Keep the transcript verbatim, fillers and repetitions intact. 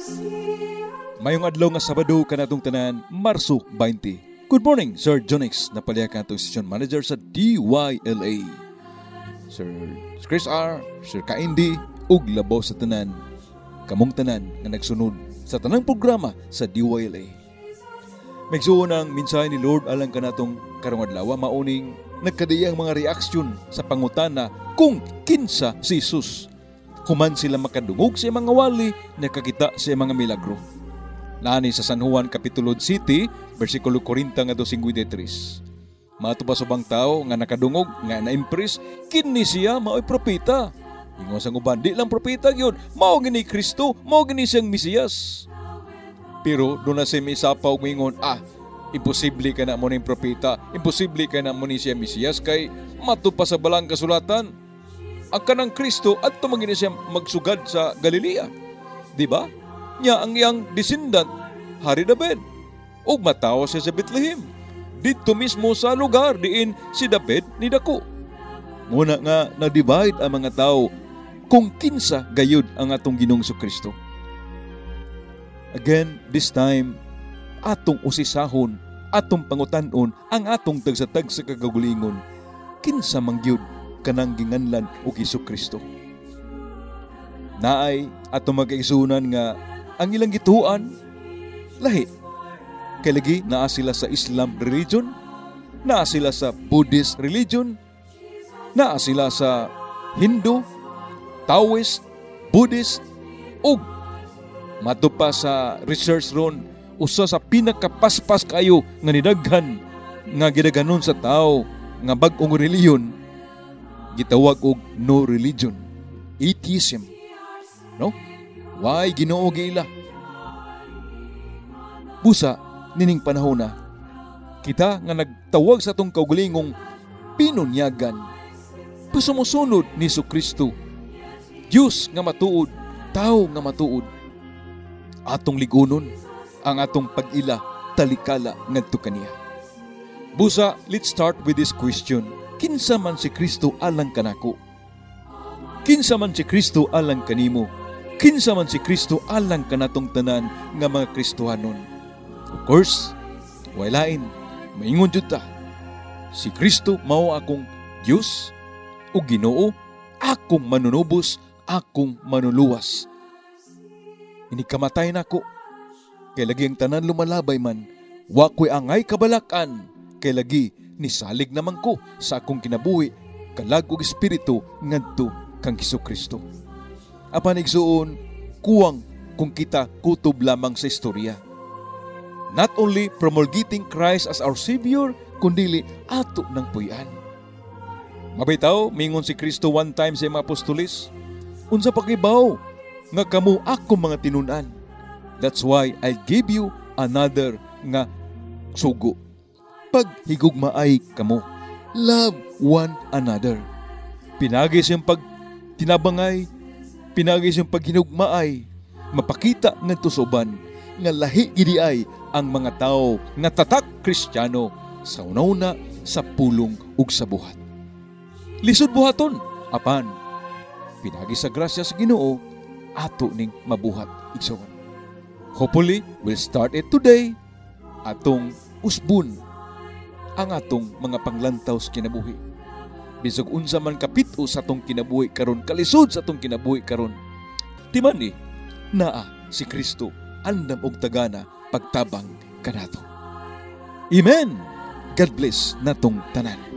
Mayong adlaw nga Sabado kanatong tanan, Marso twenty. Good morning, Sir Jonix, napalya ka itong Session Manager sa D Y L A. Sir Chris R, Sir Kaindi, ug labaw sa tanan, kamong tanan nga nagsunod sa tanang programa sa D Y L A. Magsuon ang mensahe ni Lord alang kanatong karong adlaw, mauning nagkadiyang mga reaksyon sa pangutana kung kinsa si Jesus. Human sila makadungog sa mga wali, nakakita sa mga milagro. Nani sa San Juan Kapitulo seven, versikulo forty ngadto fifty-three. Mato pa subang tao nga nakadungog, nga na-impress, kini siya mao'y propeta. Ingon sang uban, di lang propeta gyud, mao gini Kristo, mao gini siyang Mesiyas. Pero doon na siya may isapaw mingon, ah, imposible ka na mo ning propeta, imposible ka na mo ni siya Mesiyas, kay mato pa sa balang kasulatan. Ang kanang Kristo at tumagin siya magsugad sa Galilea. Di ba? Nya ang iyang descendant, Hari David. O matawa siya sa Bethlehem. Dito mismo sa lugar diin si David ni dako. Muna nga na-divide ang mga tao kung kinsa gayud ang atong Ginoong Kristo. Again, this time, atong usisahon, atong pangutan-on ang atong tagsatag sa kagagulingon. Kinsa mangyud kanang ginganlan og Kristo. Naay atong mag-igsunan nga ang ilang gituan lahi. Kay lagi naa sila sa Islam religion, naa sila sa Buddhist religion, naa sila sa Hindu, Taoist, Buddhist, ug mato pa sa research ron usa sa pinakapaspas kayo nga nidaghan nga gidaganon sa tao nga bag-ong reliyon gitawag og no religion, atheism. No? Why Ginoo giila? Busa nining panahon na kita nga nagtawag sa atong kaugalingong pinunyagan, pasumusunod ni Jesu-Kristo, Dios nga matuod, tao nga matuod. Atong ligunon ang atong pag-ila talikala ngadto kaniya. Busa, let's start with this question. Kinsa man si Kristo alang kanako? Kinsa man si Kristo alang kanimo? Kinsa man si Kristo alang kanatong tanan nga mga Kristohanon? Of course, walain, maingon jud ta. Si Kristo mao akong Dios o Ginoo, akong manunubos, akong manuluwas. Ini kamatay nako. Kay lagi ang tanan lumalabay man, wa ko'y angay kabalakan, kay lagi nisalig naman ko sa akong kinabuhi, kalag og espiritu ngadto kang Jesu-Kristo. Apan igsuon, kuwang kung kita kutob lamang sa istorya. Not only promulgating Christ as our Savior, kundili ato ng puyan. Mabitaw, mingon si Kristo one time sa mga apostolis, unsa pakibaw nga kamo ako mga tinunan. That's why I give you another nga sugo. Paghigugmaay kamo, love one another. Pinagis yung pag tinabangay, pinagis yung paghinugmaay, mapakita ng tusuban, nga lahi gidi ay ang mga tao nga tatak Kristiyano sa una-una, sa pulong ug sa buhat. Lisod buhaton, apan, pinagis sa grasya sa Ginoo, ato ning mabuhat igsoon. Hopefully, we'll start it today, atong usbon ang atong mga panglantaw sa kinabuhi. Bisog unsa man kapit-o sa atong kinabuhi karon, kalisod sa atong kinabuhi karon. Timan ni, naa si Kristo, andam og tagana pagtabang kanato. Amen. God bless natong tanan.